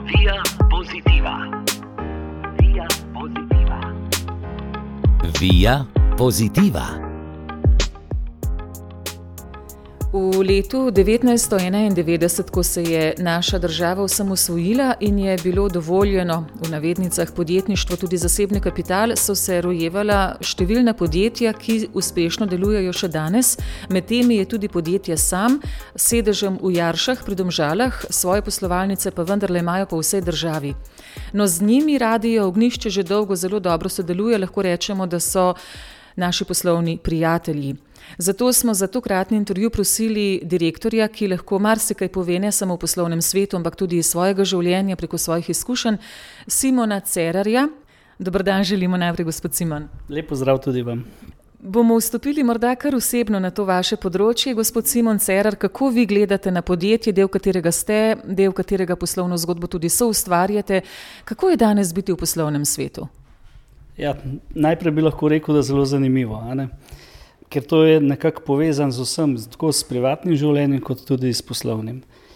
Via Positiva. Via Positiva. Via Positiva. V letu 1991, ko se je naša država osamosvojila in je bilo dovoljeno v navednicah podjetništvo, tudi zasebni kapital, so se rojevala številna podjetja, ki uspešno delujejo še danes. Med temi je tudi podjetje Sam, s sedežem v Jaršah pri Domžalah, svoje poslovalnice pa vendarle imajo po vsej državi. No, z njimi Radio Ognjišče že dolgo zelo dobro sodeluje, lahko rečemo, da so naši poslovni prijatelji. Zato smo za tokratni intervju prosili direktorja, ki lahko marsikaj pove ne samo v poslovnem svetu, ampak tudi iz svojega življenja preko svojih izkušenj, Simona Cerarja. Dober dan želimo najprej, gospod Simon. Lep pozdrav tudi vam. Bomo vstopili morda kar osebno na to vaše področje. Gospod Simon Cerar, kako vi gledate na podjetje, del katerega ste, del katerega poslovno zgodbo tudi soustvarjate? Kako je danes biti v poslovnem svetu? Ja, najprej bi lahko rekel, da je zelo zanimivo, a ne? Ker to je nekako povezan z vsem, tako s privatnim življenjem, kot tudi s poslovnim.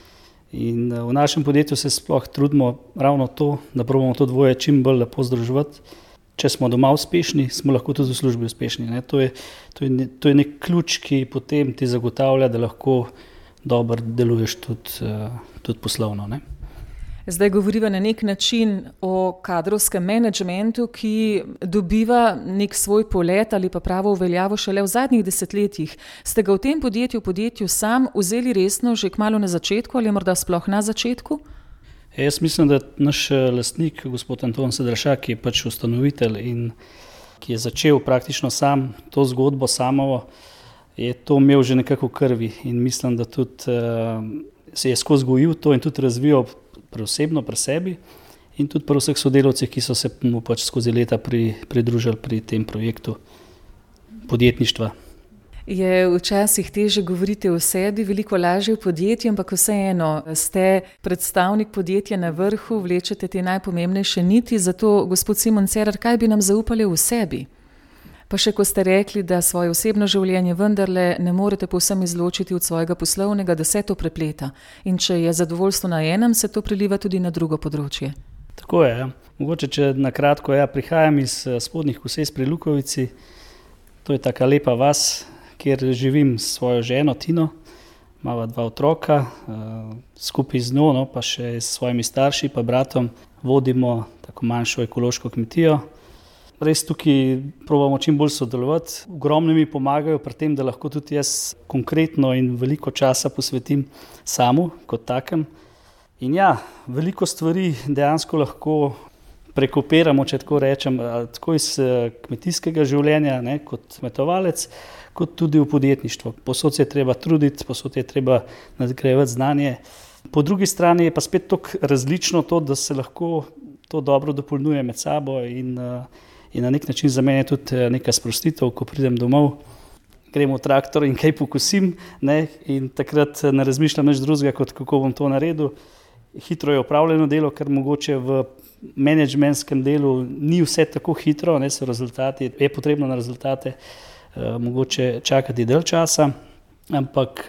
In v našem podjetju se sploh trudimo ravno to, da probamo to dvoje čim bolj lepo združevati. Če smo doma uspešni, smo lahko tudi v službi uspešni. Ne? To je nek ključ, ki potem ti zagotavlja, da lahko dobro deluješ tudi poslovno. Ne? Zdaj govoriva na nek način o kadrovskem menedžmentu, ki dobiva nek svoj polet ali pa pravo uveljavo šele v zadnjih desetletjih. Ste ga v tem podjetju Sam vzeli resno že kmalu na začetku ali morda sploh na začetku? Jaz mislim, da naš lastnik, gospod Anton Sedrašak, ki je pač ustanovitelj in ki je začel praktično sam to zgodbo samovo, je to imel že nekako v krvi in mislim, da tudi se je skozi gojil to in tudi razvijal preosebno pri sebi in tudi pri vseh sodelavcih, ki so se mu pač skozi leta pridružili pri tem projektu podjetništva. Je včasih težje govoriti o sebi, veliko lažje v podjetju, ampak vseeno ste predstavnik podjetja na vrhu, vlečete te najpomembnejše niti, zato gospod Simon Cerar, kaj bi nam zaupali v sebi? Pa še ko ste rekli, da svoje osebno življenje vendarle ne morete povsem izločiti od svojega poslovnega, da se to prepleta. In če je zadovoljstvo na enem, se to priliva tudi na drugo področje. Tako je, ja. Mogoče, če na kratko, prihajam iz Spodnjih Koses pri Lukovici. To je taka lepa vas, kjer živim s svojo ženo Tino. Imava 2 otroka, skupaj z njo, pa še s svojimi starši pa bratom vodimo tako manjšo ekološko kmetijo. Res tukaj probamo čim bolj sodelovati. Ogromno mi pomagajo pri tem, da lahko tudi jaz konkretno in veliko časa posvetim samu kot takem. In ja, veliko stvari dejansko lahko prekopiramo, če tako rečem, tako iz kmetijskega življenja, ne, kot kmetovalec, kot tudi v podjetništvo. Posod se je treba truditi, posod je treba nadgrajevati znanje. Po drugi strani je pa spet tako različno to, da se lahko to dobro dopolnjuje med sabo in na nek način za mene je tudi neka sprostitev, ko pridem domov, grem v traktor in kaj pokosim, ne, in takrat ne razmišljam nič drugega, kot kako bom to naredil. Hitro je opravljeno delo, ker mogoče v menedžmentskem delu ni vse tako hitro, ne, so rezultati, je potrebno na rezultate mogoče čakati dalj časa, ampak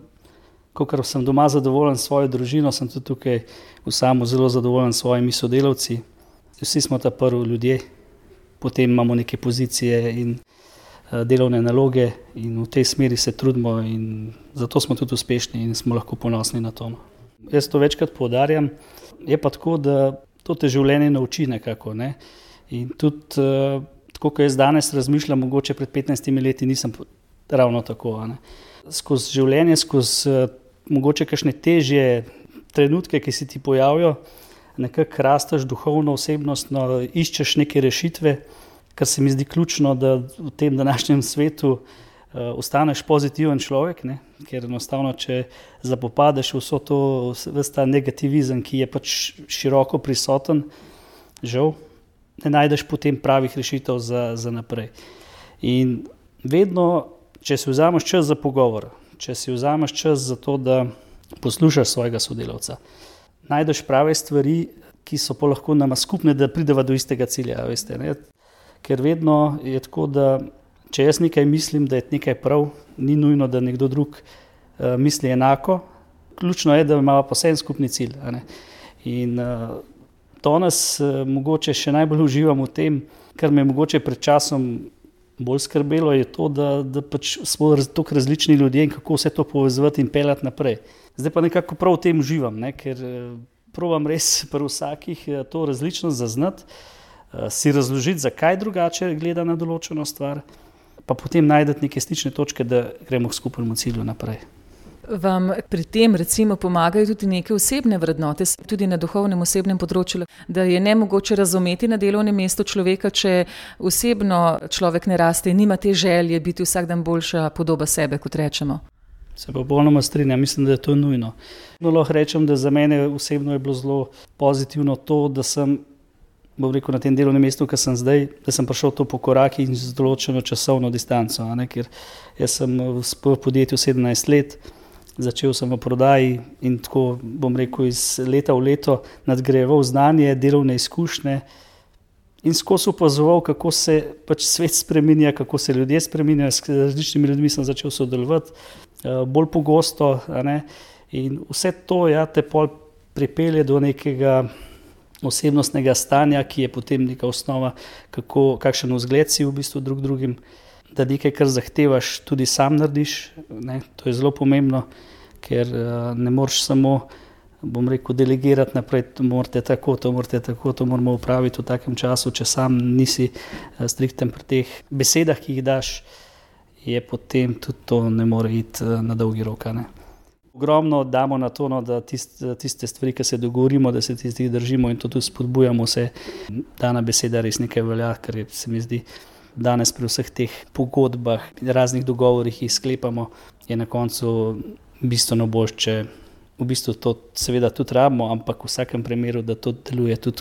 kakor sem doma zadovoljen s svojo družino, sem tudi tukaj v Samu zelo zadovoljen s svojimi sodelavci. Vsi smo ta prvi ljudje. Potem imamo neke pozicije in delovne naloge in v tej smeri se trudimo in zato smo tudi uspešni in smo lahko ponosni na to. Jaz to večkrat poudarjam, je pa tako, da to te življenje nauči nekako. Ne? In tudi tako, ko jaz danes razmišljam, mogoče pred 15 leti nisem ravno tako. Ne? Skozi življenje, skozi mogoče kakšne težje trenutke, ki se ti pojavijo, nekako rasteš duhovno, osebnostno, iščeš neke rešitve, kar se mi zdi ključno, da v tem današnjem svetu ostaneš pozitiven človek, ne? Ker enostavno, če zapopadeš ves ta negativizem, ki je pač široko prisoten, žal, ne najdeš potem pravih rešitev za naprej. In vedno, če si vzameš čas za pogovor, če si vzameš čas za to, da poslušaš svojega sodelavca, najdeš prave stvari, ki so pa lahko nama skupne, da prideva do istega cilja, veste, ne? Ker vedno je tako, da če jaz nekaj mislim, da je nekaj prav, ni nujno, da nekdo drug misli enako. Ključno je, da imamo pa vseeno skupni cilj, a ne? In danes mogoče še najbolj uživam v tem, kar me je mogoče pred časom bolj skrbelo, je to, da pač smo toliko različni ljudje in kako vse to povezati in peljati naprej. Zdaj pa nekako prav v tem uživam, ker probam res pri vsakih to različnost zaznati, si razložiti, zakaj drugače gleda na določeno stvar, pa potem najdete neke stične točke, da gremo k skupnemu cilju naprej. Vam pri tem recimo pomagajo tudi neke osebne vrednote, tudi na duhovnem osebnem področju, da je nemogoče razumeti na delovnem mestu človeka, če osebno človek ne raste in nima te želje biti vsak dan boljša podoba sebe, kot rečemo. Se pa popolnoma strinjam, mislim, da je to nujno. Lahko rečem, da za mene osebno je bilo zelo pozitivno to, da sem, na tem delovnem mestu, ki sem zdaj, da sem prišel to po koraki in z določeno časovno distanco, ker jaz sem v podjetju 17 let, začel sem v prodaji in tako, iz leta v leto nadgrajeval znanje, delovne izkušnje in skozi opazoval, kako se pač svet spreminja, kako se ljudje spreminjajo. S različnimi ljudmi sem začel sodelovati bolj pogosto, in vse to te pol pripelje do nekega osebnostnega stanja, ki je potem neka osnova, kakšen vzgled si v bistvu drugim, da nekaj, kar zahtevaš, tudi sam narediš. To je zelo pomembno, ker ne moreš samo, delegirati naprej, to morate tako, to moramo upraviti v takem času, če sam nisi strikten pri teh besedah, ki jih daš, je potem tudi to ne more iti na dolgi rok. Ogromno damo na to, da tiste stvari, ki se dogovorimo, da se tistih držimo in to tudi spodbujamo, se dana beseda res nekaj velja, ker se mi zdi, danes pri vseh teh pogodbah, raznih dogovorih, ki jih sklepamo, je na koncu bistveno bolj, če v bistvu to seveda tudi rabimo, ampak v vsakem primeru, da to deluje tudi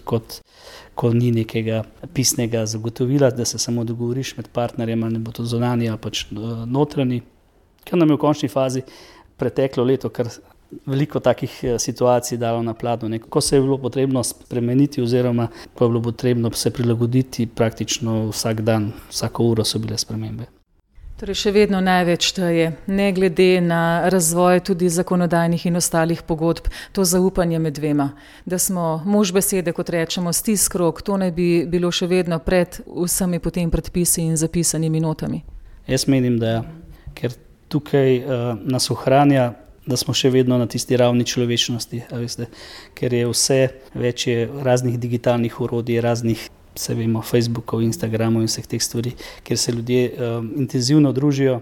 ko ni nekega pisnega zagotovila, da se samo dogovoriš med partnerjem, ali ne bo to zunanji ali pač notranji, ker nam je v končni fazi preteklo leto, kar veliko takih situacij dalo na plano. Ko se je bilo potrebno spremeniti oziroma ko je bilo potrebno se prilagoditi, praktično vsak dan, vsako uro so bile spremembe. Torej še vedno največ šteje, ne glede na razvoj tudi zakonodajnih in ostalih pogodb, to zaupanje med dvema. Da smo mož besede, kot rečemo, stisk rok, to naj bi bilo še vedno pred vsemi potem predpisi in zapisanimi notami. Jaz menim, da ker tukaj nas ohranja, da smo še vedno na tisti ravni človečnosti, ker je vse več raznih digitalnih orodij, raznih Facebookov, Instagramov in vseh teh stvari, kjer se ljudje intenzivno družijo.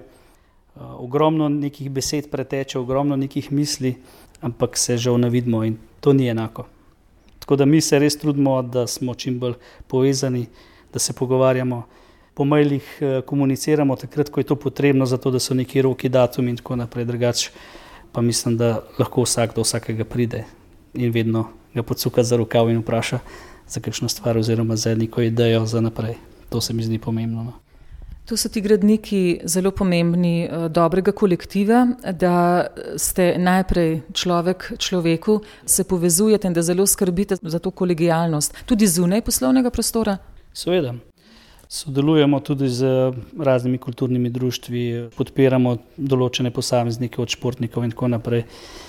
Ogromno nekih besed preteče, ogromno nekih misli, ampak se žal ne vidimo in to ni enako. Tako da mi se res trudimo, da smo čim bolj povezani, da se pogovarjamo, po mailih komuniciramo takrat, ko je to potrebno, zato da so neki roki, datumi in tako naprej. Drugače pa mislim, da lahko vsak do vsakega pride in vedno ga podsuka za rokav in vpraša za kakšno stvar oziroma za neko idejo za naprej. To se mi zdi pomembno. Tu so ti gradniki zelo pomembni dobrega kolektiva, da ste najprej človek človeku, se povezujete in da zelo skrbite za to kolegijalnost. Tudi zunaj poslovnega prostora? Seveda. Sodelujemo tudi z raznimi kulturnimi društvi, podpiramo določene posameznike od športnikov in tako naprej.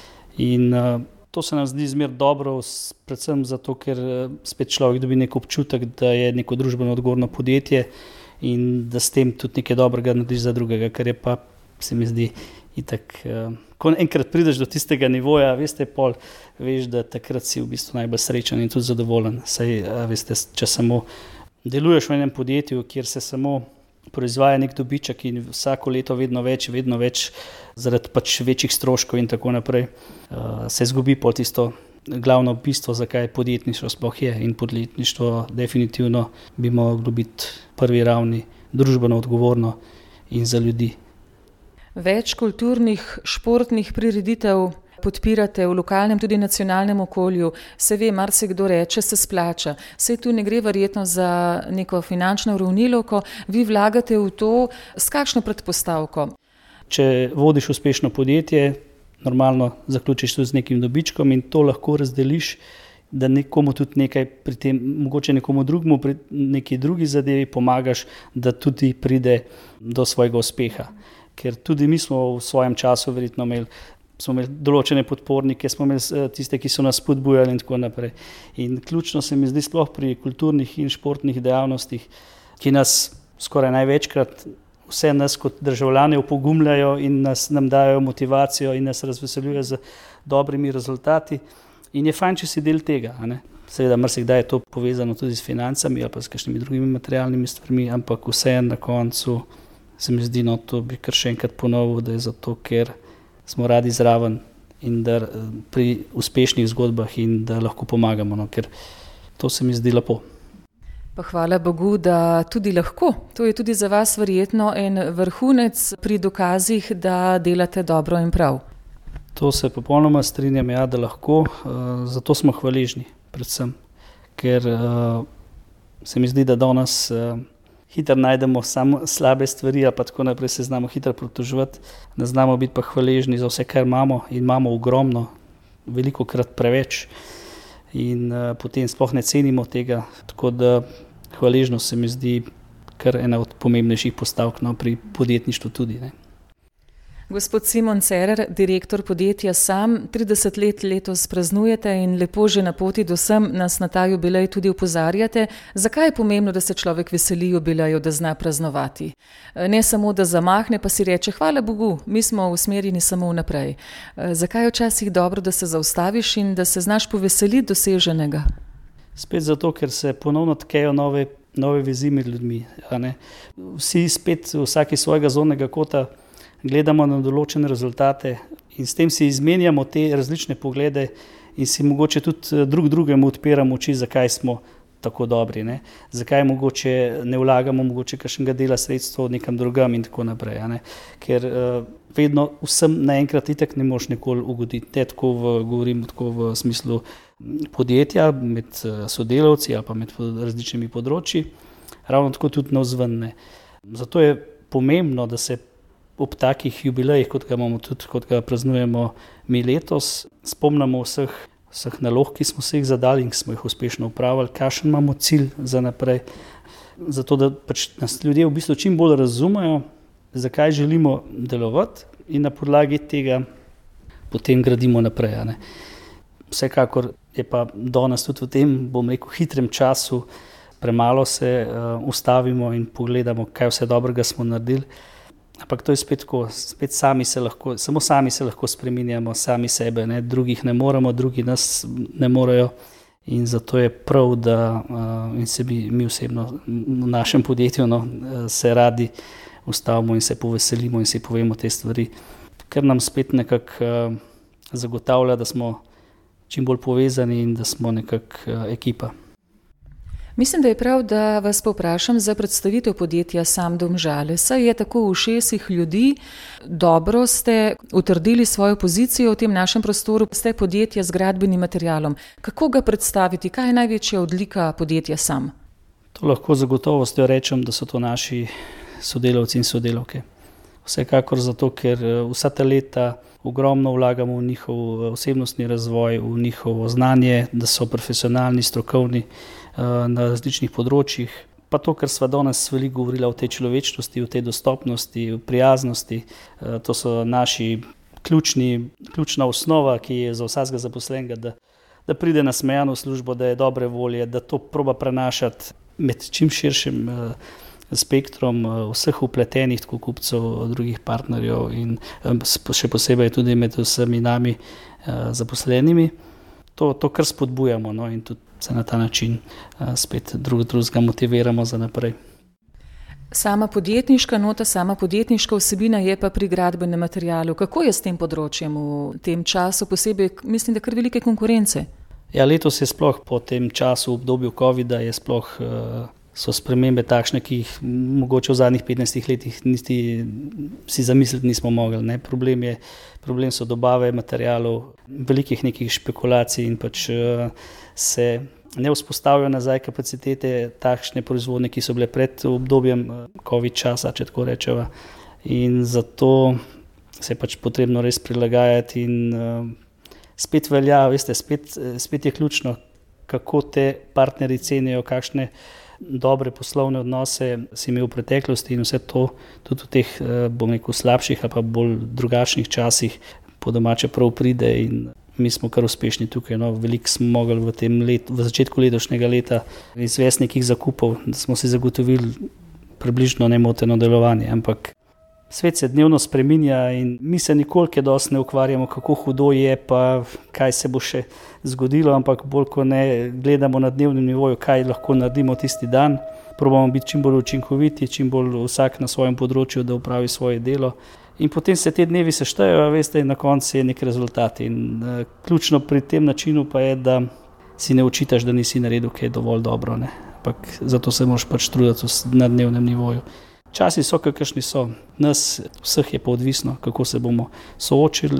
In to se nam zdi zmer dobro, predvsem zato, ker spet človek dobi nek občutek, da je neko družbeno odgovorno podjetje in da s tem tudi nekaj dobrega narediš za drugega, kar je pa, se mi zdi, itak, ko enkrat prideš do tistega nivoja, veš, da takrat si v bistvu najbolj srečen in tudi zadovoljen. Saj, če samo deluješ v enem podjetju, kjer se samo proizvaja nek dobiček in vsako leto vedno več zaradi pač večjih stroškov in tako naprej, se izgubi pol tisto glavno bistvo, zakaj podjetništvo sploh je. In podjetništvo definitivno bi moglo biti prvi ravni družbeno odgovorno in za ljudi. Več kulturnih, športnih prireditev podpirate v lokalnem, tudi nacionalnem okolju, se ve, marsikdo reče, se splača. Saj tu ne gre verjetno za neko finančno uravnilovko, vi vlagate v to s kakšno predpostavko? Če vodiš uspešno podjetje, normalno zaključiš tudi z nekim dobičkom in to lahko razdeliš, da nekomu tudi nekaj pri tem, mogoče nekomu drugemu pri neki drugi zadevi pomagaš, da tudi pride do svojega uspeha. Ker tudi mi smo v svojem času verjetno imeli smo imeli določene podpornike, smo imeli tiste, ki so nas spodbujali in tako naprej. In ključno se mi zdi sploh pri kulturnih in športnih dejavnostih, ki nas skoraj največkrat vse nas kot državljane opogumljajo in nam dajo motivacijo in nas razveseljujejo z dobrimi rezultati. In je fajn, če si del tega, a ne? Seveda, marsikdaj je to povezano tudi s financami ali pa s kakšnimi drugimi materialnimi stvarmi, ampak vseeno na koncu se mi zdi, no, to bi kar še enkrat ponovil, da je zato, ker smo radi zraven in da pri uspešnih zgodbah in da lahko pomagamo, no, ker to se mi zdi lepo. Pa hvala Bogu, da tudi lahko. To je tudi za vas verjetno en vrhunec pri dokazih, da delate dobro in prav. To se popolnoma strinjam, ja, da lahko, zato smo hvaležni predvsem, ker se mi zdi, da danes hitro najdemo samo slabe stvari, pa tako naprej se znamo hitro pritoževati, ne znamo biti pa hvaležni za vse, kar imamo in imamo ogromno, velikokrat preveč in potem sploh ne cenimo tega, tako da hvaležnost se mi zdi kar ena od pomembnejših postavk, no, pri podjetništvu tudi, ne. Gospod Simon Cerar, direktor podjetja SAM, 30 let letos praznujete in lepo že na poti do sem nas na ta jubilej tudi opozarjate. Zakaj je pomembno, da se človek veseli jubileju, da zna praznovati? Ne samo, da zamahne pa si reče, hvala Bogu, mi smo usmerjeni samo vnaprej. Zakaj je včasih dobro, da se zaustaviš in da se znaš poveseliti doseženega? Spet zato, ker se ponovno tkejo nove vezi med ljudmi, a ne? Vsi spet vsak iz svojega zornega kota gledamo na določene rezultate in s tem si izmenjamo te različne poglede in si mogoče tudi drugemu odpiramo oči, zakaj smo tako dobri, ne? Zakaj mogoče ne vlagamo mogoče kakšnega dela sredstva nekam drugam in tako naprej, a ne? Ker vedno vsem naenkrat itak ne moš nikoli ugoditi, ne govorim tako v smislu podjetja, med sodelavci ali pa med različnimi področji, ravno tako tudi navzven, ne. Zato je pomembno, da se ob takih jubilejih, kot ga praznujemo mi letos, spomnimo vseh nalog, ki smo se jih zadali in ki smo jih uspešno upravili, kakšen imamo cilj za naprej, zato da pač nas ljudje v bistvu čim bolj razumejo, zakaj želimo delovati in na podlagi tega potem gradimo naprej, a ne. Vsekakor je pa danes tudi v tem, bom rekel, hitrem času premalo se ustavimo in pogledamo, kaj vse dobrega smo naredili. Ampak to je spet tako, samo sami se lahko spreminjamo, sami sebe, ne, drugih ne moremo, drugi nas ne morejo in zato je prav, da in se mi osebno v našem podjetju, no, se radi ustavimo in se poveselimo in si povemo te stvari, ker nam spet nekako zagotavlja, da smo čim bolj povezani in da smo nekako ekipa. Mislim, da je prav, da vas povprašam za predstavitev podjetja SAM Domžale. Saj je tako v ušesih ljudi, dobro ste utrdili svojo pozicijo v tem našem prostoru, ste podjetje z gradbenim materialom. Kako ga predstaviti? Kaj je največja odlika podjetja SAM? To lahko zagotovostjo rečem, da so to naši sodelavci in sodelavke. Vsekakor zato, ker vsa ta leta ogromno vlagamo v njihov osebnostni razvoj, v njihovo znanje, da so profesionalni, strokovni na različnih področjih. Pa to, kar sva danes veliko govorila o tej človečnosti, o tej dostopnosti, o prijaznosti, to so naši ključna osnova, ki je za vsakega zaposlenega, da pride nasmejan v službo, da je dobre volje, da to proba prenašati med čim širšim spektrom vseh vpletenih, tako kupcev, drugih partnerjev in še posebej tudi med vsemi nami zaposlenimi. To kar spodbujamo, no, in tudi se na ta način spet drugega motiviramo za naprej. Sama podjetniška nota, sama podjetniška vsebina je pa pri gradbenem materialu. Kako je s tem področjem v tem času, posebej mislim, da kar velike konkurence? Ja, letos je sploh po tem času, v obdobju covida, so spremembe takšne, ki jih mogoče v zadnjih 15 letih niti si zamisliti nismo mogli, ne. Problem so dobave materialov, velikih nekih špekulacij in pač se ne vzpostavljajo nazaj kapacitete takšne proizvodnje, ki so bile pred obdobjem covid časa, če tako rečeva. In zato se je pač potrebno res prilagajati in spet velja, veste, spet je ključno, kako te partnerji cenijo, kakšne dobre poslovne odnose si imel v preteklosti in vse to tudi v teh, bom rekel, slabših ali pa bolj drugačnih časih po domače prav pride in mi smo kar uspešni tukaj. No. Veliko smo mogli v začetku letošnjega leta izvesti nekih zakupov, da smo si zagotovili približno nemoteno delovanje, ampak svet se dnevno spreminja in mi se nikoli kaj dosti ne ukvarjamo, kako hudo je, pa kaj se bo še zgodilo, ampak bolj ko ne gledamo na dnevnem nivoju, kaj lahko naredimo tisti dan. Probamo biti čim bolj učinkoviti, čim bolj vsak na svojem področju, da opravi svoje delo. In potem se te dnevi seštejejo, veste, in na koncu je nek rezultat. In ključno pri tem načinu pa je, da si ne očitaš, da nisi naredil kaj dovolj dobro, ne. Ampak zato se moraš pač truditi na dnevnem nivoju. Časi so, kakršni so. Nas vseh je pa odvisno, kako se bomo soočili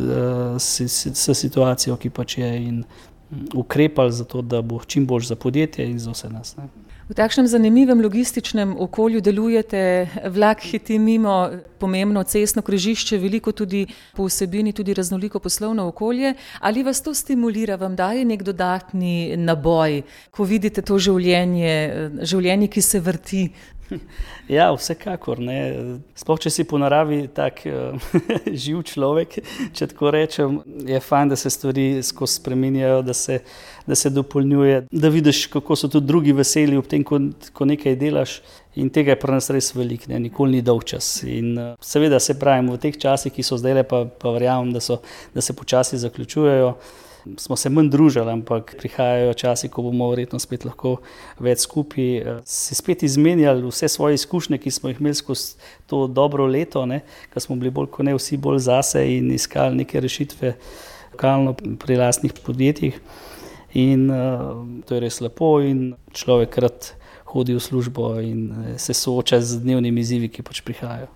s situacijo, ki pač je, in ukrepali za to, da bo čim bolj za podjetje in za vse nas, ne. V takšnem zanimivem logističnem okolju delujete, vlak hiti mimo, pomembno cestno križišče, veliko tudi po vsebini, tudi raznoliko poslovno okolje. Ali vas to stimulira, vam daje nek dodatni naboj, ko vidite to življenje, ki se vrti? Ja, vsekakor, ne. Sploh, če si po naravi tak živ človek, če tako rečem, je fajn, da se stvari skozi spreminjajo, da se dopolnjuje, da vidiš, kako so tudi drugi veseli ob tem, ko nekaj delaš, in tega je pri nas res veliko, ne. Nikoli ni dolg čas. In seveda se pravim, v teh časih, ki so zdajle, pa verjamem, da se počasi zaključujejo, smo se manj družili, ampak prihajajo časi, ko bomo verjetno spet lahko več skupaj, se spet izmenjali vse svoje izkušnje, ki smo jih imeli skozi to dobro leto, ne, ko smo bili bolj kot ne vsi bolj zase in iskali neke rešitve lokalno pri lastnih podjetjih. In to je res lepo in človek rad hodi v službo in se sooča z dnevnimi izzivi, ki pač prihajajo.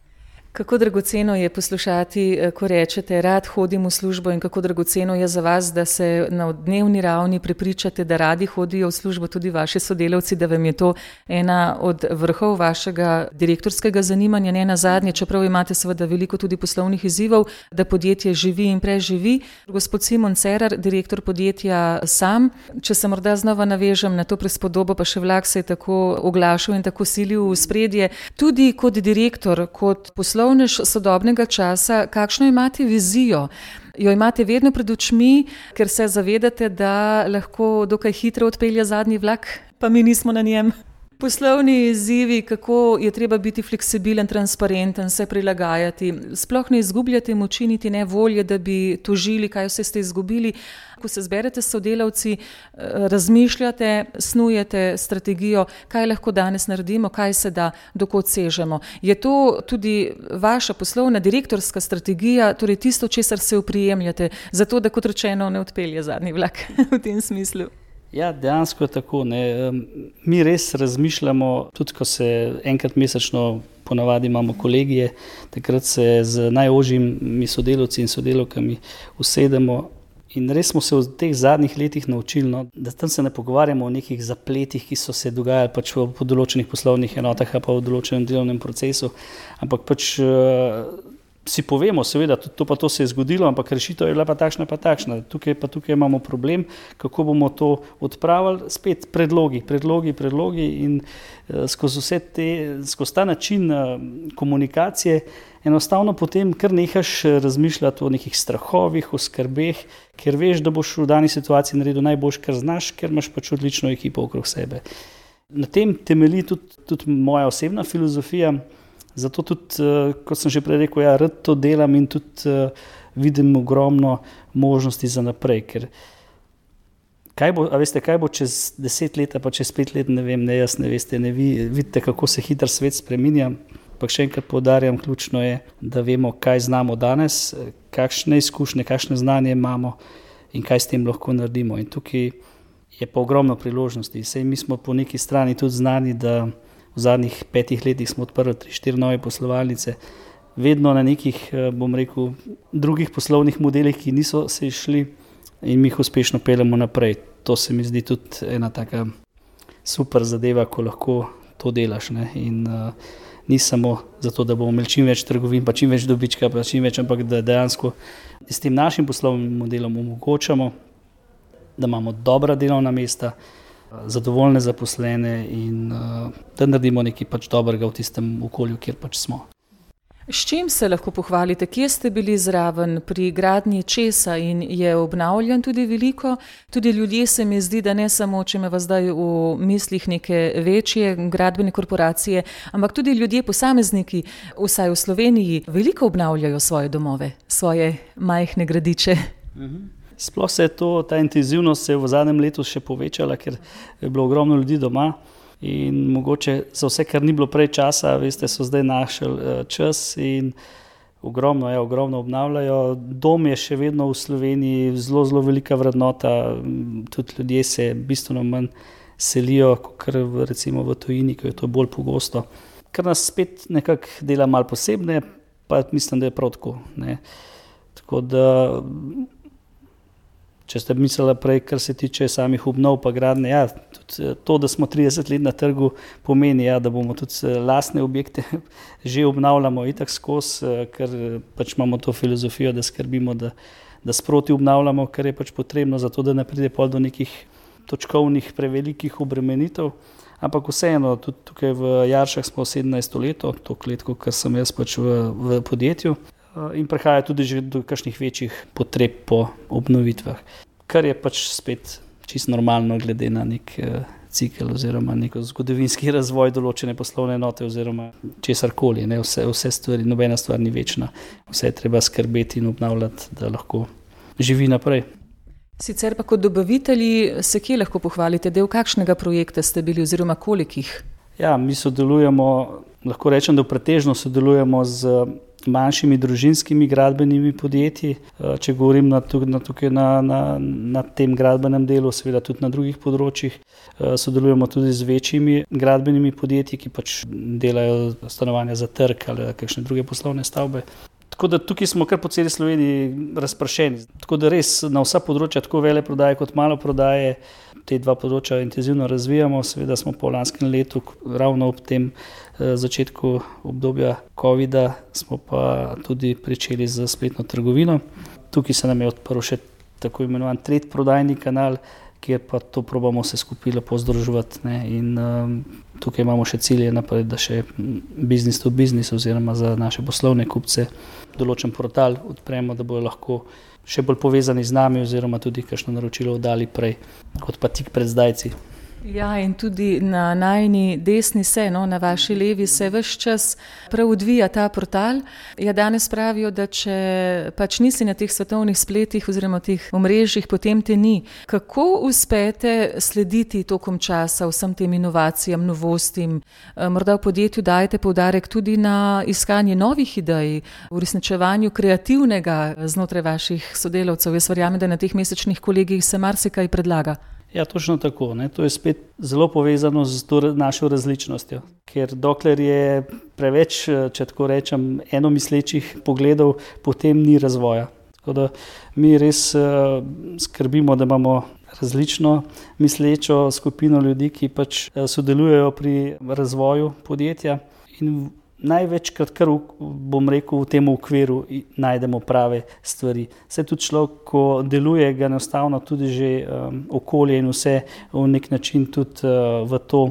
Kako dragoceno je poslušati, ko rečete, rad hodim v službo, in kako dragoceno je za vas, da se na dnevni ravni prepričate, da radi hodijo v službo tudi vaši sodelavci, da vam je to ena od vrhov vašega direktorskega zanimanja, ne nazadnje, čeprav imate seveda veliko tudi poslovnih izzivov, da podjetje živi in preživi. Gospod Simon Cerar, direktor podjetja SAM, če se morda znova navežem na to prispodobo, pa še vlak se je tako oglašal in tako silil v spredje, tudi kot direktor, kot poslovnež sodobnega časa, kakšno imate vizijo? Jo imate vedno pred očmi, ker se zavedate, da lahko dokaj hitro odpelje zadnji vlak, pa mi nismo na njem? Poslovni izzivi, kako je treba biti fleksibilen, transparenten, se prilagajati, sploh ne izgubljate moči, niti ne volje, da bi tožili, kaj vse ste izgubili. Ko se zberete s sodelavci, razmišljate, snujete strategijo, kaj lahko danes naredimo, kaj se da, dokot sežemo. Je to tudi vaša poslovna direktorska strategija, torej tisto, česar se oprijemljate, zato da, kot rečeno, ne odpelje zadnji vlak v tem smislu? Ja, dejansko je tako, ne. Mi res razmišljamo, tudi ko se enkrat mesečno ponavadi imamo kolegije, takrat se z najožjimi sodelavci in sodelavkami usedemo in res smo se v teh zadnjih letih naučili, no, da tam se ne pogovarjamo o nekih zapletih, ki so se dogajali pač po določenih poslovnih enotah ali pa v določenem delovnem procesu, ampak pač si povemo, seveda, to se je zgodilo, ampak rešitev je bila pa takšna. Tukaj imamo problem, kako bomo to odpravili. Spet predlogi in skozi ta način komunikacije enostavno potem kar nehaš razmišljati o nekih strahovih, o skrbeh, ker veš, da boš v dani situaciji naredil najboljše, kar znaš, ker imaš pač odlično ekipo okrog sebe. Na tem temelji tudi moja osebna filozofija. Zato tudi, kot sem že prej rekel, rad to delam in tudi vidim ogromno možnosti za naprej. Ker kaj bo čez 10 let, pa čez 5 let, ne vem, ne jaz, ne veste, ne vi, vidite, kako se hitro svet spreminja. Pa še enkrat poudarjam, ključno je, da vemo, kaj znamo danes, kakšne izkušnje, kakšne znanje imamo in kaj s tem lahko naredimo. In tukaj je pa ogromno priložnosti. Saj mi smo po neki strani tudi znani, da v zadnjih 5 letih smo odprli 3-4 nove poslovalnice, vedno na nekih, bom rekel, drugih poslovnih modelih, ki niso se išli, in mi jih uspešno peljemo naprej. To se mi zdi tudi ena taka super zadeva, ko lahko to delaš, ne? In ni samo zato, da bomo imeli čim več trgovin, pa čim več dobička, pa čim več, ampak da dejansko s tem našim poslovnim modelom omogočamo, da imamo dobra delovna mesta, zadovoljne zaposlene in da naredimo nekaj pač dobrega v tistem okolju, kjer pač smo. S čim se lahko pohvalite? Kje ste bili zraven pri gradnji česa in je obnavljan tudi veliko? Tudi ljudje se mi zdi, da ne samo, če me vas zdaj v mislih neke večje gradbene korporacije, ampak tudi ljudje, posamezniki, vsaj v Sloveniji, veliko obnavljajo svoje domove, svoje majhne gradiče. Sploh se je ta intenzivnost se je v zadnjem letu še povečala, ker je bilo ogromno ljudi doma. In mogoče za vse, kar ni bilo prej časa, veste, so zdaj našli čas in ogromno obnavljajo. Dom je še vedno v Sloveniji zelo, zelo velika vrednota. Tudi ljudje se bistveno manj selijo, kot recimo v tujini, ko je to bolj pogosto. Kar nas spet nekako dela malo posebne, pa mislim, da je prav tako, ne. Tako da, če ste mislili prej, kar se tiče samih obnov pa gradnje, ja, tudi to, da smo 30 let na trgu, pomeni, ja, da bomo tudi lastne objekte že obnavljamo itak skozi, ker pač imamo to filozofijo, da skrbimo, da sproti obnavljamo, kar je pač potrebno, zato da ne pride pol do nekih točkovnih prevelikih obremenitev. Ampak vseeno, tudi tukaj v Jaršah smo 17. leto, toliko let, kot sem jaz pač v podjetju. In prihaja tudi že do kakšnih večjih potreb po obnovitvah, kar je pač spet čisto normalno glede na nek cikel oziroma nek zgodovinski razvoj določene poslovne enote oziroma česarkoli, ne, vse stvari, nobena stvar ni večna, vse je treba skrbeti in obnavljati, da lahko živi naprej. Sicer pa kot dobavitelji se kje lahko pohvalite, del kakšnega projekta ste bili oziroma kolikih? Ja, mi sodelujemo, lahko rečem, da pretežno sodelujemo z manjšimi družinskimi gradbenimi podjetji. Če govorim tukaj na tem gradbenem delu, seveda tudi na drugih področjih, sodelujemo tudi z večjimi gradbenimi podjetji, ki pač delajo stanovanja za trg ali kakšne druge poslovne stavbe. Tako da tukaj smo kar po celi Sloveniji razpršeni. Tako da res na vsa področja, tako veleprodaje kot maloprodaje, te dva področja intenzivno razvijamo. Seveda smo po lanskem letu, ravno ob tem začetku obdobja covida, smo pa tudi pričeli z spletno trgovino. Tukaj se nam je odprl še tako imenovan tretji prodajni kanal, kjer pa to probamo se skupaj lepo združevati, ne. In tukaj imamo še cilje naprej, da še business to business oziroma za naše poslovne kupce določen portal odpremo, da bodo lahko še bolj povezani z nami oziroma tudi kakšno naročilo oddali prej, kot pa tik pred zdajci. Ja, in tudi na najini desni na vaši levi se ves čas prav odvija ta portal. Ja, danes pravijo, da če pač nisi na teh svetovnih spletih oziroma teh omrežjih, potem te ni. Kako uspete slediti tokom časa vsem tem inovacijam, novostim? Morda v podjetju dajete poudarek tudi na iskanje novih idej, uresničevanju kreativnega znotraj vaših sodelavcev. Jaz verjamem, da na teh mesečnih kolegijih se marsikaj predlaga. Ja, točno tako, ne. To je spet zelo povezano z to našo različnostjo, ker dokler je preveč, če tako rečem, enomislečih pogledov, potem ni razvoja. Tako da mi res skrbimo, da imamo različno mislečo skupino ljudi, ki pač sodelujejo pri razvoju podjetja in največkrat, kar bom rekel, v tem okviru najdemo prave stvari. Saj tudi človek, ko deluje, ga enostavno tudi že okolje in vse v nek način tudi v to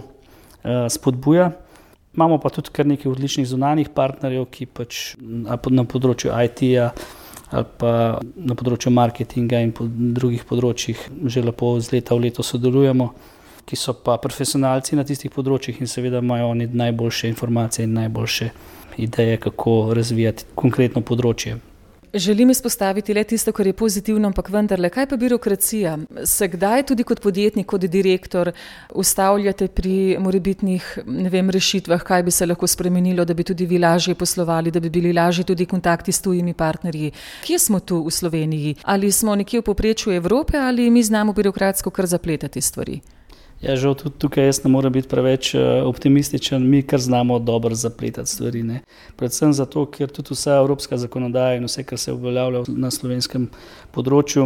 spodbuja. Imamo pa tudi kar nekaj odličnih zunanjih partnerjev, ki pač na področju IT-ja ali pa na področju marketinga in po drugih področjih že lepo z leta v leto sodelujemo, ki so pa profesionalci na tistih področjih in seveda imajo oni najboljše informacije in najboljše ideje, kako razvijati konkretno področje. Želim izpostaviti le tisto, kar je pozitivno, ampak vendarle, kaj pa birokracija? Se kdaj tudi kot podjetnik, kot direktor ustavljate pri morebitnih, rešitvah, kaj bi se lahko spremenilo, da bi tudi vi lažje poslovali, da bi bili lažje tudi kontakti s tujimi partnerji? Kje smo tu v Sloveniji? Ali smo nekje v povprečju Evrope ali mi znamo birokratsko kar zapletati stvari? Ja, žal tudi tukaj jaz ne morem biti preveč optimističen, mi kar znamo dobro zapletati stvari, ne. Predvsem zato, ker tudi vsa evropska zakonodaja in vse, kar se uveljavlja na slovenskem področju,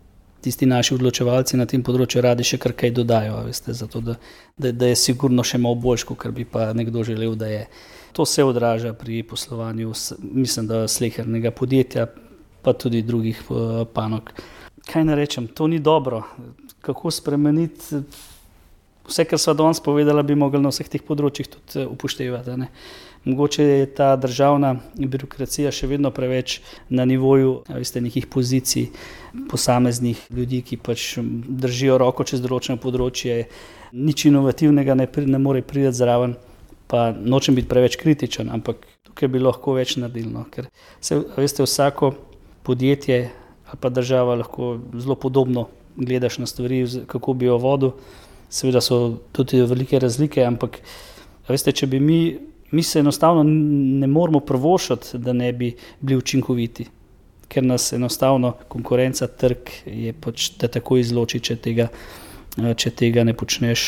tisti naši odločevalci na tem področju radi še kar kaj dodajo, veste, zato da je sigurno še malo boljš, kot bi pa nekdo želel, da je. To se odraža pri poslovanju, mislim, da slehernega podjetja, pa tudi drugih panog. Kaj ne rečem, to ni dobro. Kako spremeniti? vse, kar sva danes povedala, bi mogli na vseh teh področjih tudi upoštevati. Ne. Mogoče je ta državna birokracija še vedno preveč na nivoju nekih pozicij posameznih ljudi, ki pač držijo roko čez določeno področje, nič inovativnega ne more priti zraven, pa nočem biti preveč kritičen, ampak tukaj bi lahko več naredili, no. Ker vsako podjetje ali pa država lahko zelo podobno gledaš na stvari, kako bi jo vodil. Seveda so tudi velike razlike, ampak če bi mi se enostavno ne moremo privoščiti, da ne bi bili učinkoviti, ker nas enostavno konkurenca, trg je pač te tako izloči, če tega ne počneš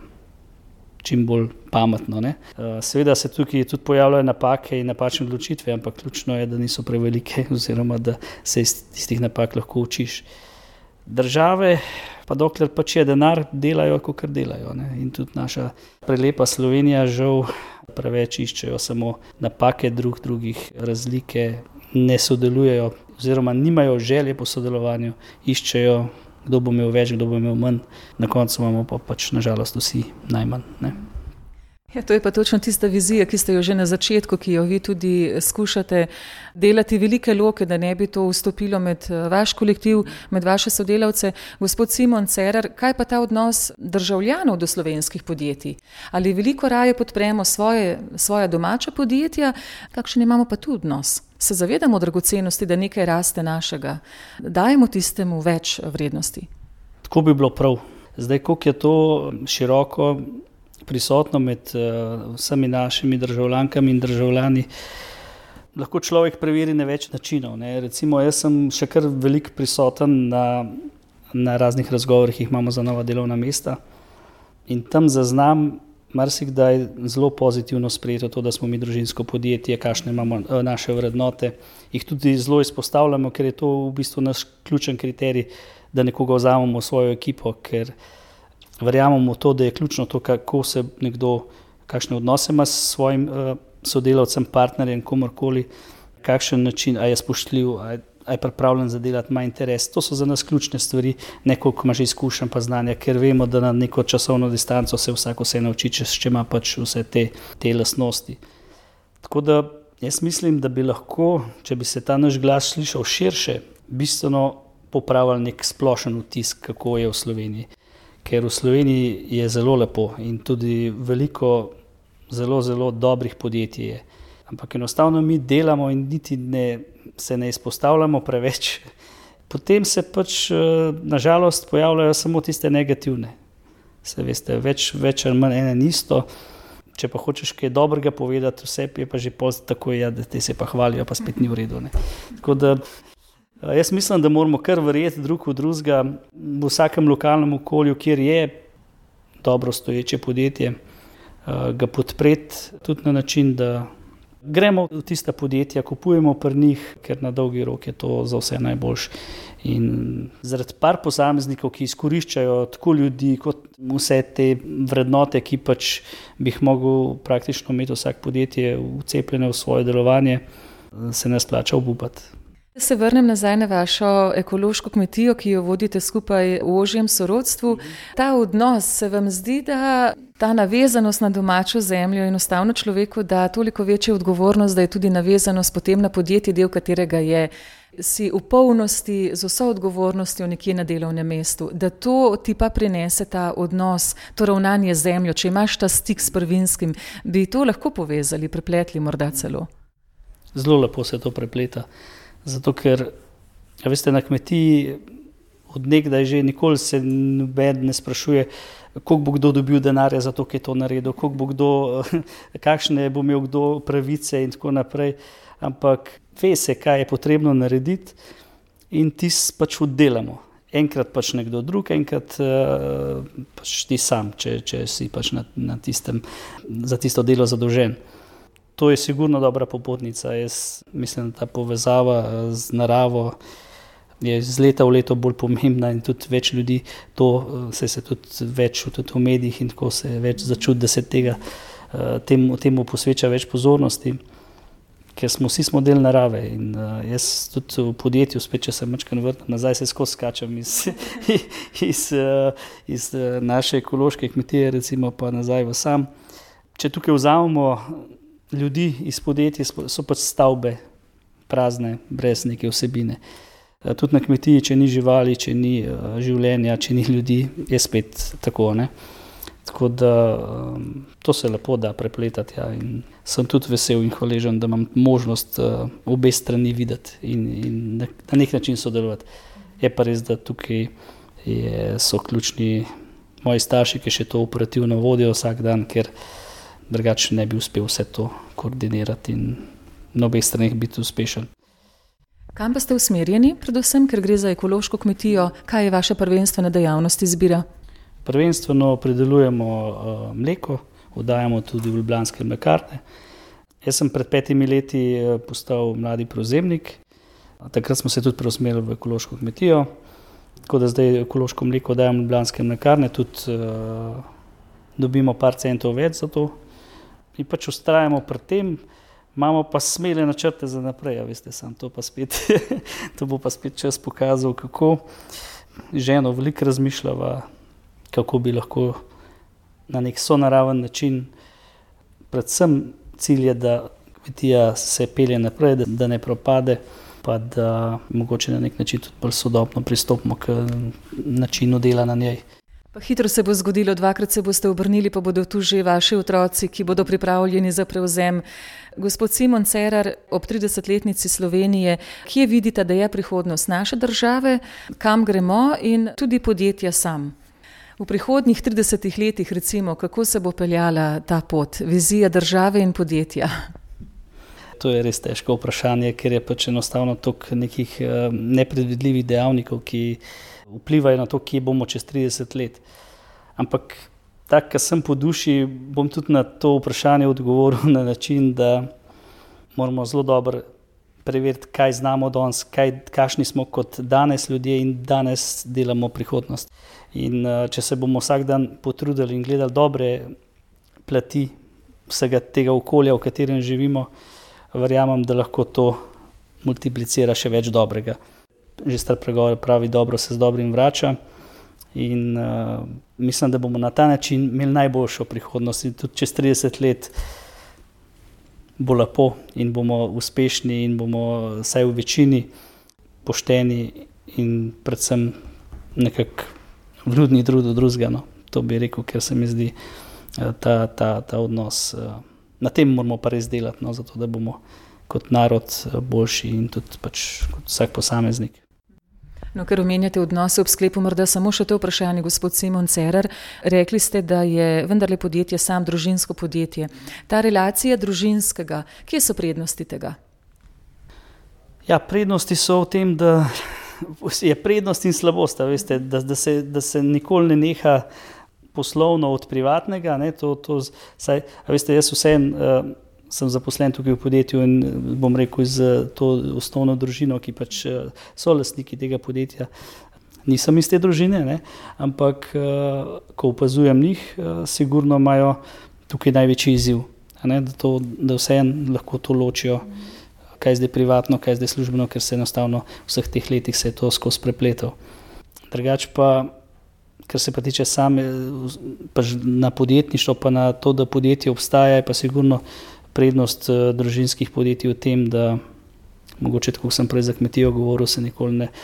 čim bolj pametno. Ne. Seveda se tukaj tudi pojavljajo napake in napačne odločitve, ampak ključno je, da niso prevelike oziroma da se iz tistih napak lahko učiš. Države, pa dokler pač je denar, delajo, kakor delajo. Ne. In tudi naša prelepa Slovenija žal preveč iščejo samo napake drugih, razlike, ne sodelujejo oziroma nimajo želje po sodelovanju, iščejo, kdo bo imel več, kdo bo imel manj, na koncu imamo pa pač nažalost vsi najmanj. Ne. Ja, to je pa točno tista vizija, ki ste jo že na začetku, ki jo vi tudi skušate delati velike loke, da ne bi to vstopilo med vaš kolektiv, med vaše sodelavce. Gospod Simon Cerar, kaj pa ta odnos državljanov do slovenskih podjetij? Ali veliko raje podpremo svoja domača podjetja, kakšen imamo pa tu odnos? Se zavedamo dragocenosti, da nekaj raste našega, dajemo tistemu več vrednosti? Tako bi bilo prav. Zdaj, koliko je to široko prisotno med vsemi našimi državljankami in državljani, lahko človek preveri na več načinov. Ne. Recimo, jaz sem še kar veliko prisoten na raznih razgovorih, ki jih imamo za nova delovna mesta, in tam zaznam marsikdaj zelo pozitivno sprejeto to, da smo mi družinsko podjetje, kakšne imamo naše vrednote, jih tudi zelo izpostavljamo, ker je to v bistvu naš ključen kriterij, da nekoga vzamemo v svojo ekipo, ker verjamemo to, da je ključno to, kako se nekdo, kakšne odnose ima s svojim sodelavcem, partnerjem, komorkoli, kakšen način, a je spoštljiv, a je pripravljen zadelati, ima interes. To so za nas ključne stvari, nekoliko ima že izkušenj pa znanja, ker vemo, da na neko časovno distanco se vsako se nauči, če ima pač vse te lastnosti. Tako da jaz mislim, da bi lahko, če bi se ta naš glas slišal širše, bistveno popravili nek splošen vtis, kako je v Sloveniji. Ker v Sloveniji je zelo lepo in tudi veliko zelo, zelo dobrih podjetij je. Ampak enostavno mi delamo in niti se ne izpostavljamo preveč. Potem se pač nažalost pojavljajo samo tiste negativne. Se veste, več ali manj ene isto. Če pa hočeš kaj dobrega povedati, vse je pa že tako, da te se pa hvalijo, pa spet ni v redu. Ne. Tako da jaz mislim, da moramo kar verjeti drug v drugega v vsakem lokalnem okolju, kjer je dobro stoječe podjetje, ga podpreti tudi na način, da gremo v tista podjetja, kupujemo pri njih, ker na dolgi rok je to za vse najboljše. In zaradi par posameznikov, ki izkoriščajo tako ljudi kot vse te vrednote, ki pač bi jih mogel praktično imeti vsak podjetje vcepljene v svoje delovanje, se ne splača obupati. Se vrnem nazaj na vašo ekološko kmetijo, ki jo vodite skupaj v ožjem sorodstvu. Ta odnos, se vam zdi, da ta navezanost na domačo zemljo enostavno človeku da toliko večjo odgovornost, da je tudi navezanost potem na podjetje, del katerega je, si v polnosti z vso odgovornostjo nekje na delovnem mestu, da to ti pa prinese ta odnos, to ravnanje z zemljo, če imaš ta stik s prvinskim, bi to lahko povezali, prepletli morda celo? Zelo lepo se to prepleta. Zato, ker, veste, na kmetiji od nekdaj že nikoli se noben ne sprašuje, koliko bo kdo dobil denarja za to, ki je to naredil, koliko bo kdo, kakšne bo imel kdo pravice in tako naprej. Ampak ve se, kaj je potrebno narediti in pač oddelamo. Enkrat pač nekdo drug, enkrat pač ti sam, če si pač na tistem, za tisto delo zadolžen. To je sigurno dobra popotnica. Jaz mislim, da ta povezava z naravo je z leta v leto bolj pomembna in tudi več ljudi to, se tudi več tudi v medijih in tako se več začuti, da se temu posveča več pozornosti. ker smo del narave in jaz tudi v podjetju, spet če se majčkeno vrnem nazaj, se skozi skačem iz naše ekološke kmetije, recimo pa nazaj v sam. Če tukaj vzamemo ljudi iz podjetja, so pač stavbe prazne, brez neke vsebine. Tudi na kmetiji, če ni živali, če ni življenja, če ni ljudi, je spet tako, ne. Tako da to se lepo da prepletati, ja, in sem tudi vesel in hvaležen, da imam možnost obe strani videti in na nek način sodelovati. Je pa res, da tukaj so ključni moji starši, ki še to operativno vodijo vsak dan, ker drugače ne bi uspel vse to koordinirati in na obeh stranih biti uspešen. Kam pa ste usmerjeni, predvsem, ker gre za ekološko kmetijo? Kaj je vaša prvenstvena dejavnost izbira? Prvenstveno pridelujemo mleko, oddajamo tudi v ljubljanske mlekarne. Jaz sem pred 5 leti postal mladi prevzemnik, takrat smo se tudi preusmerili v ekološko kmetijo, tako da zdaj ekološko mleko oddajamo v ljubljanske mlekarne, tudi dobimo par centov več za to in pač vztrajamo pri tem, imamo pa smele načrte za naprej, veste, to bo pa spet čas pokazal, kako ženo veliko razmišljava, kako bi lahko na nek sonaraven način, predvsem cilj je, da kmetija se pelje naprej, da ne propade, pa da mogoče na nek način tudi bolj sodobno pristopimo k načinu dela na njej. Pa hitro se bo zgodilo, 2-krat se boste obrnili, pa bodo tu že vaši otroci, ki bodo pripravljeni za prevzem. Gospod Simon Cerar, ob 30-letnici Slovenije, kje vidite, da je prihodnost naše države, kam gremo in tudi podjetja sam? V prihodnjih 30 letih, recimo, kako se bo peljala ta pot, vizija države in podjetja? To je res težko vprašanje, ker je pač enostavno toliko nekih nepredvidljivih dejavnikov, ki vplivajo na to, kje bomo čez 30 let. Ampak tako, ko sem po duši, bom tudi na to vprašanje odgovoril na način, da moramo zelo dobro preveriti, kaj znamo danes, kakšni smo kot danes ljudje in danes delamo prihodnost. In če se bomo vsak dan potrudili in gledali dobre plati vsega tega okolja, v katerem živimo, verjamem, da lahko to multiplicira še več dobrega. Že star pregovor pravi, dobro se z dobrim vrača in mislim, da bomo na ta način imeli najboljšo prihodnost in tudi čez 30 let bo lepo in bomo uspešni in bomo vsaj v večini pošteni in predvsem nekako vljudni drug do drugega. No. To bi rekel, ker se mi zdi ta odnos. Na tem moramo pa res delati, no, zato da bomo kot narod boljši in tudi pač kot vsak posameznik. No, ker omenjate odnose, ob sklepu morda samo še to vprašanje, gospod Simon Cerar. Rekli ste, da je vendarle podjetje sam družinsko podjetje. Ta relacija družinskega, kje so prednosti tega? Ja, prednosti so v tem, da je prednost in slabost, veste, da se nikoli ne neha poslovno od privatnega. Ne, veste, jaz vseeno sem zaposlen tukaj v podjetju in bom rekel z to osnovno družino, ki pač so lastniki tega podjetja. Nisem iz te družine, ne, ampak ko opazujem njih, sigurno imajo tukaj največji izziv, ne, da vseeno lahko to ločijo, kaj je zdaj privatno, kaj je zdaj službeno, ker se enostavno vseh teh letih se je to skozi prepletal. Drugače pa, kar se pa tiče same pač na podjetništvo, pa na to, da podjetje obstaja, je pa sigurno prednost družinskih podjetij v tem, da mogoče, tako sem prej za kmetijo govoril, se nikoli ne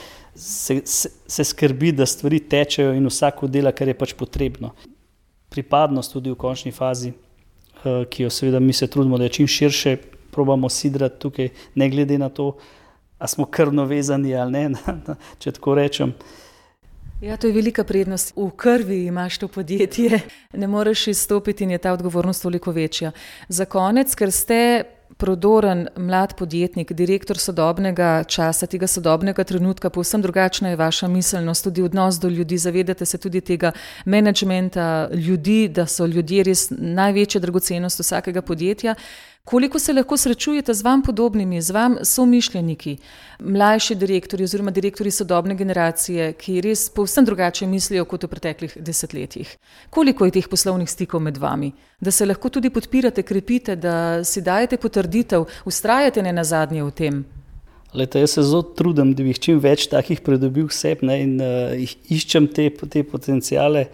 se skrbi, da stvari tečejo in vsako dela, kar je pač potrebno. Pripadnost tudi v končni fazi, ki jo seveda mi se trudimo, da je čim širše, probamo sidrati tukaj, ne glede na to, a smo krvno vezani ali ne, če tako rečem. Ja, to je velika prednost. V krvi imaš to podjetje, ne moreš izstopiti in je ta odgovornost toliko večja. Za konec, ker ste prodoren mlad podjetnik, direktor sodobnega časa, tega sodobnega trenutka, povsem drugačna je vaša miselnost, tudi odnos do ljudi, zavedate se tudi tega menedžmenta ljudi, da so ljudje res največja dragocenost vsakega podjetja. Koliko se lahko srečujete z vam podobnimi, z vam somišljeniki, mlajši direktorji oziroma direktorji sodobne generacije, ki res povsem drugače mislijo kot v preteklih desetletjih? Koliko je teh poslovnih stikov med vami? Da se lahko tudi podpirate, krepite, da si dajete potrditev, vztrajate ne nazadnje v tem? Leta, jaz se zelo trudim, da bi čim več takih pridobil vseb, ne, in iščem te potencijale,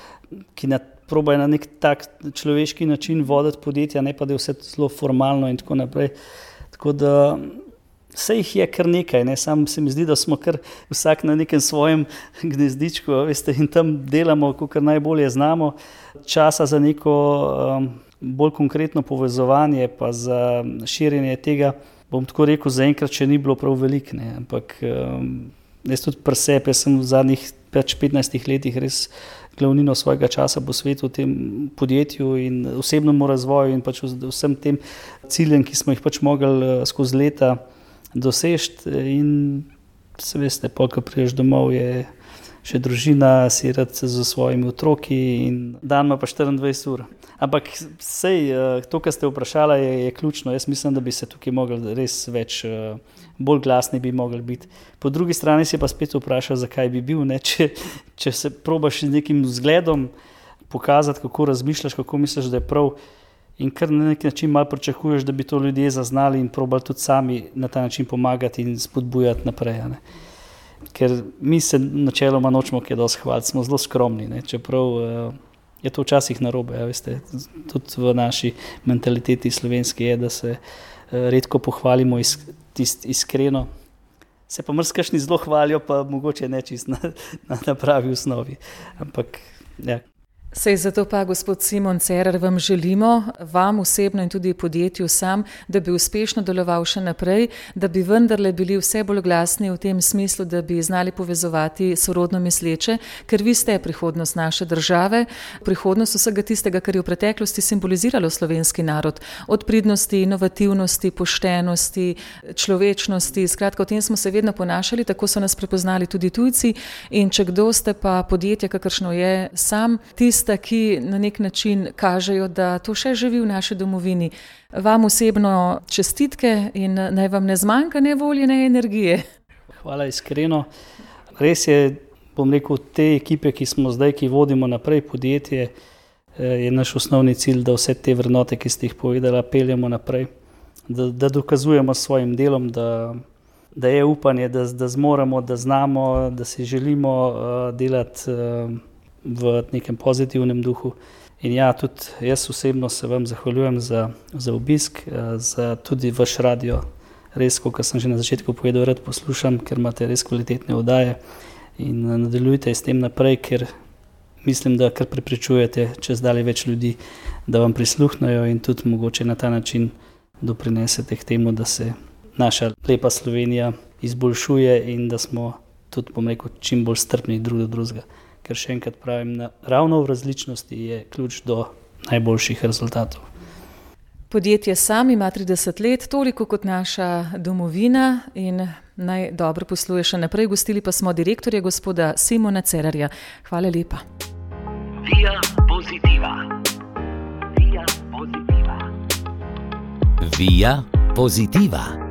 ki probajo na nek tak človeški način voditi podjetja, ne pa da je vse zelo formalno in tako naprej. Tako da vse jih je kar nekaj, ne? Sam se mi zdi, da smo kar vsak na nekem svojem gnezdičku, veste, in tam delamo, kakor najbolje znamo. Časa za neko bolj konkretno povezovanje pa za širjenje tega, bom tako rekel, zaenkrat še ni bilo prav veliko, ne? Ampak jaz tudi pri sebi, jaz sem v zadnjih 15 letih res glavnino svojega časa posvetil tem podjetju in osebnemu razvoju in pač vsem tem ciljem, ki smo jih pač mogli skozi leta doseči. In se veste, ko prideš domov, je še družina, si rad z svojimi otroki in dan ima pa 24 ur. Ampak sej, to, kar ste vprašali, je ključno. Jaz mislim, da bi se tukaj mogli res več, bolj glasni bi mogli biti. Po drugi strani si pa spet vprašal, zakaj bi bil, ne? Če se probaš z nekim vzgledom pokazati, kako razmišljaš, kako misliš, da je prav, in kar na nek način malo pričakuješ, da bi to ljudje zaznali in probali tudi sami na ta način pomagati in spodbujati naprej, ne? Ker mi se načeloma nočemo kaj dosti hvaliti, smo zelo skromni, ne? Čeprav je to včasih narobe, ja, veste, tudi v naši mentaliteti slovenski je, da se redko pohvalimo iskreno. Se pa marsikšni zelo hvalijo, pa mogoče ne čisto na pravi osnovi. Ampak, ja. Sej zato pa, gospod Simon Cerar, vam želimo, vam osebno in tudi podjetju sam, da bi uspešno deloval še naprej, da bi vendarle bili vse bolj glasni v tem smislu, da bi znali povezovati sorodno misleče, ker vi ste prihodnost naše države, prihodnost vsega tistega, kar je v preteklosti simboliziralo slovenski narod, od pridnosti, inovativnosti, poštenosti, človečnosti. Skratka, o tem smo se vedno ponašali, tako so nas prepoznali tudi tujci, in če kdo ste pa podjetje, kakršno je sam, ki na nek način kažejo, da to še živi v naši domovini. Vam osebno čestitke in naj vam ne zmanjka ne volje, ne energije. Hvala iskreno. Res je, bom rekel, te ekipe, ki smo zdaj, ki vodimo naprej podjetje, je naš osnovni cilj, da vse te vrednote, ki ste jih povedala, peljemo naprej, da dokazujemo s svojim delom, da je upanje, da zmoremo, da znamo, da si želimo delati v nekem pozitivnem duhu. In ja, tudi jaz osebno se vam zahvaljujem za obisk, za tudi vaš radio. Res, kot sem že na začetku povedal, rad poslušam, ker imate res kvalitetne oddaje in nadaljujte s tem naprej, ker mislim, da kar prepričujete čez dalje več ljudi, da vam prisluhnajo in tudi mogoče na ta način doprinesete k temu, da se naša lepa Slovenija izboljšuje in da smo tudi, bom rekel, čim bolj strpni drug do drugega. Ker še enkrat pravim, ravno v različnosti je ključ do najboljših rezultatov. Podjetje sam ima 30 let, toliko kot naša domovina, in naj dobro posluje še naprej. Gostili pa smo direktorja gospoda Simona Cerarja. Hvala lepa. Via Positiva. Via Positiva. Via Positiva.